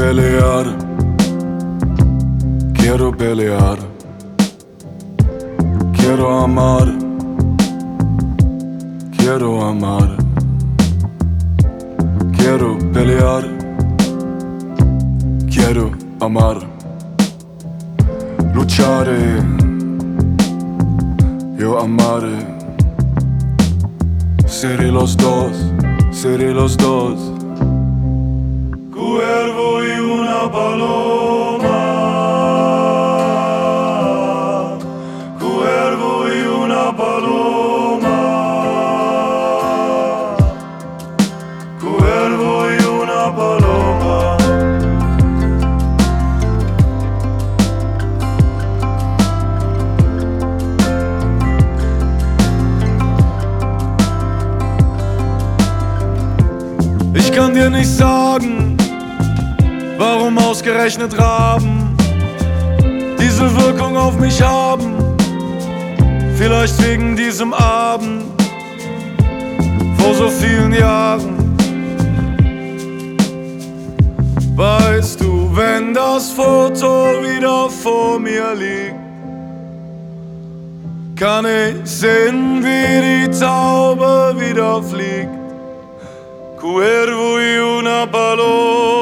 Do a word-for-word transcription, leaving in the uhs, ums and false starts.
pelear, quiero pelear, quiero amar, quiero amar, quiero pelear, quiero amar, luchare, yo amaré, seré los dos, seré los dos. Cuervo y una paloma, cuervo y una paloma, cuervo y una paloma. Ich kann dir nicht sagen, warum ausgerechnet Raben diese Wirkung auf mich haben. Vielleicht wegen diesem Abend vor so vielen Jahren. Weißt du, wenn das Foto wieder vor mir liegt, kann ich sehen, wie die Taube wieder fliegt. Cuervo y una paloma.